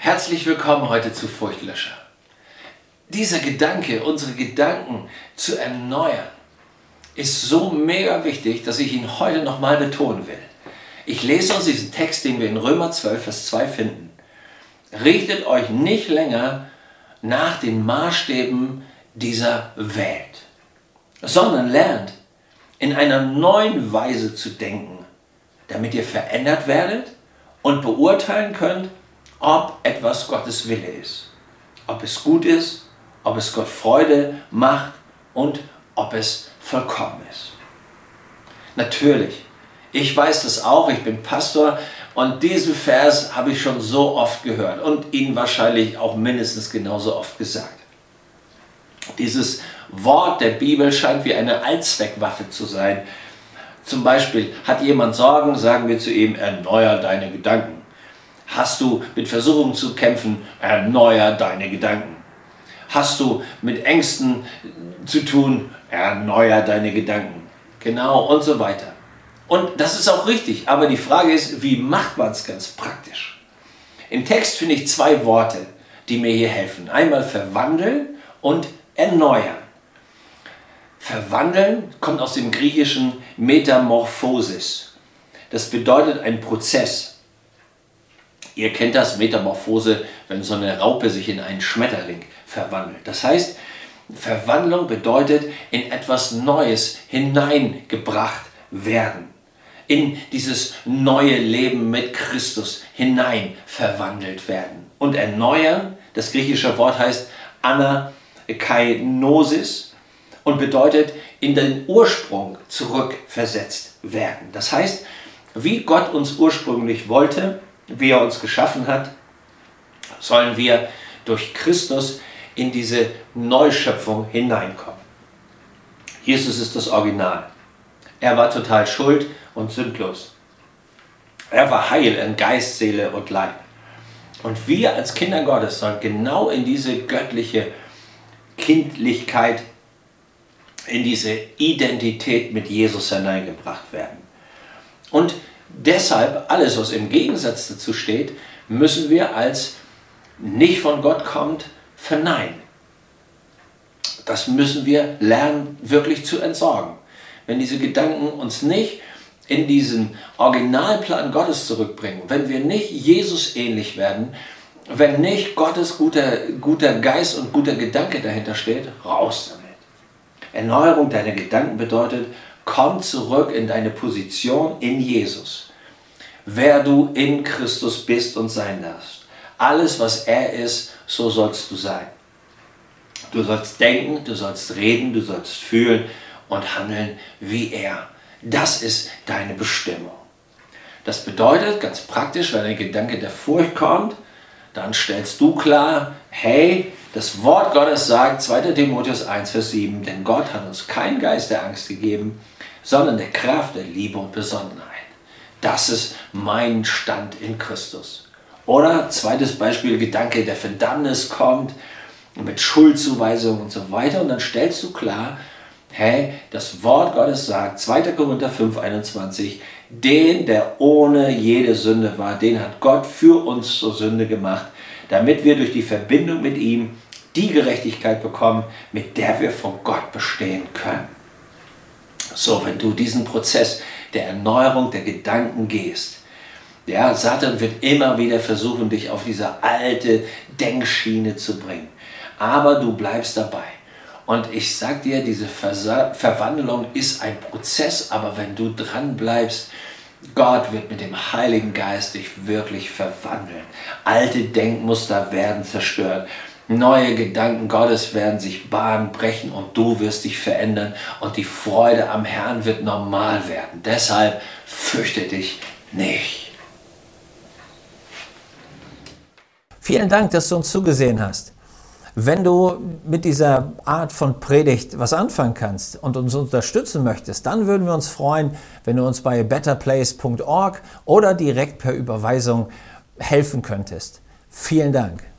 Herzlich willkommen heute zu Furchtlöscher. Dieser Gedanke, unsere Gedanken zu erneuern, ist so mega wichtig, dass ich ihn heute nochmal betonen will. Ich lese uns diesen Text, den wir in Römer 12, Vers 2 finden. Richtet euch nicht länger nach den Maßstäben dieser Welt, sondern lernt in einer neuen Weise zu denken, damit ihr verändert werdet und beurteilen könnt, ob etwas Gottes Wille ist, ob es gut ist, ob es Gott Freude macht und ob es vollkommen ist. Natürlich, ich weiß das auch, ich bin Pastor und diesen Vers habe ich schon so oft gehört und ihn wahrscheinlich auch mindestens genauso oft gesagt. Dieses Wort der Bibel scheint wie eine Allzweckwaffe zu sein. Zum Beispiel hat jemand Sorgen, sagen wir zu ihm, erneuer deine Gedanken. Hast du mit Versuchungen zu kämpfen, erneuer deine Gedanken. Hast du mit Ängsten zu tun, erneuer deine Gedanken. Genau und so weiter. Und das ist auch richtig, aber die Frage ist, wie macht man es ganz praktisch? Im Text finde ich zwei Worte, die mir hier helfen. Einmal verwandeln und erneuern. Verwandeln kommt aus dem griechischen Metamorphosis. Das bedeutet ein Prozess. Ihr kennt das, Metamorphose, wenn so eine Raupe sich in einen Schmetterling verwandelt. Das heißt, Verwandlung bedeutet in etwas Neues hineingebracht werden. In dieses neue Leben mit Christus hinein verwandelt werden. Und erneuern, das griechische Wort heißt Anakainosis und bedeutet in den Ursprung zurückversetzt werden. Das heißt, wie Gott uns ursprünglich wollte, wie er uns geschaffen hat, sollen wir durch Christus in diese Neuschöpfung hineinkommen. Jesus ist das Original. Er war total schuld und sündlos. Er war heil in Geist, Seele und Leib. Und wir als Kinder Gottes sollen genau in diese göttliche Kindlichkeit, in diese Identität mit Jesus hineingebracht werden. Und deshalb, alles, was im Gegensatz dazu steht, müssen wir als nicht von Gott kommt, verneinen. Das müssen wir lernen, wirklich zu entsorgen. Wenn diese Gedanken uns nicht in diesen Originalplan Gottes zurückbringen, wenn wir nicht Jesus ähnlich werden, wenn nicht Gottes guter Geist und guter Gedanke dahinter steht, raus damit. Erneuerung deiner Gedanken bedeutet, komm zurück in deine Position in Jesus. Wer du in Christus bist und sein darfst. Alles, was er ist, so sollst du sein. Du sollst denken, du sollst reden, du sollst fühlen und handeln wie er. Das ist deine Bestimmung. Das bedeutet, ganz praktisch, wenn ein Gedanke der Furcht kommt, dann stellst du klar, hey, das Wort Gottes sagt, 2. Timotheus 1, Vers 7, denn Gott hat uns keinen Geist der Angst gegeben, sondern der Kraft, der Liebe und Besonnenheit. Das ist mein Stand in Christus. Oder zweites Beispiel, Gedanke der Verdammnis kommt mit Schuldzuweisung und so weiter. Und dann stellst du klar, hey, das Wort Gottes sagt, 2. Korinther 5, 21, den, der ohne jede Sünde war, den hat Gott für uns zur Sünde gemacht, damit wir durch die Verbindung mit ihm die Gerechtigkeit bekommen, mit der wir von Gott bestehen können. So, wenn du diesen Prozess der Erneuerung der Gedanken gehst, ja, Satan wird immer wieder versuchen, dich auf diese alte Denkschiene zu bringen. Aber du bleibst dabei. Und ich sage dir, diese Verwandlung ist ein Prozess, aber wenn du dran bleibst, Gott wird mit dem Heiligen Geist dich wirklich verwandeln. Alte Denkmuster werden zerstört. Neue Gedanken Gottes werden sich Bahn brechen und du wirst dich verändern und die Freude am Herrn wird normal werden. Deshalb fürchte dich nicht. Vielen Dank, dass du uns zugesehen hast. Wenn du mit dieser Art von Predigt was anfangen kannst und uns unterstützen möchtest, dann würden wir uns freuen, wenn du uns bei betterplace.org oder direkt per Überweisung helfen könntest. Vielen Dank.